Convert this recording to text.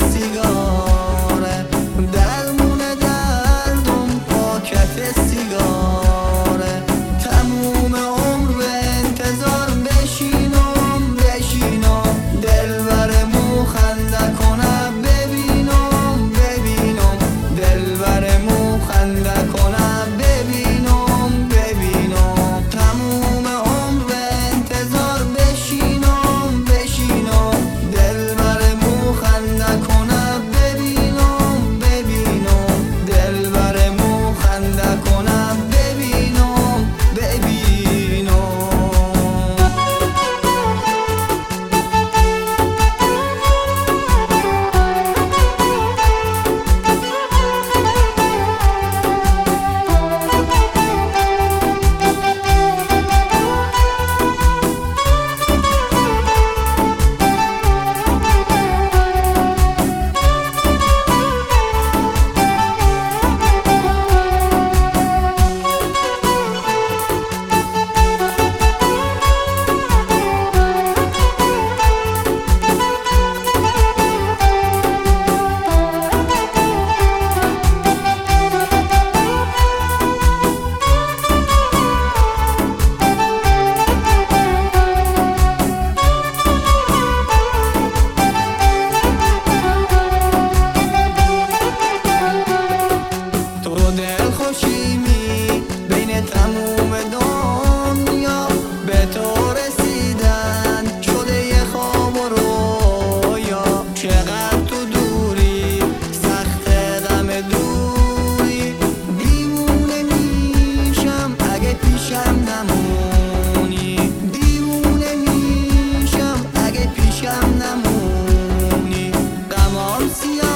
سیگاره، درمون دردم پاکت سیگاره. تموم عمر به انتظار بشینم دلبرمو خنده کنه ببینم دلبرمو خنده کنه ببینم. تموم عمر به انتظار بشینم دلبرمو خنده کنه ببینم دلبرمو خنده کنه ببینم. خوشیمی بین تموم دنیا به تو رسیدن شده یه خواب و رویا. چقدر تو دوری سخت غم دوری، دیوونه میشم اگه پیشم نمونی دیوونه میشم اگه پیشم نمونی. غمام سیاه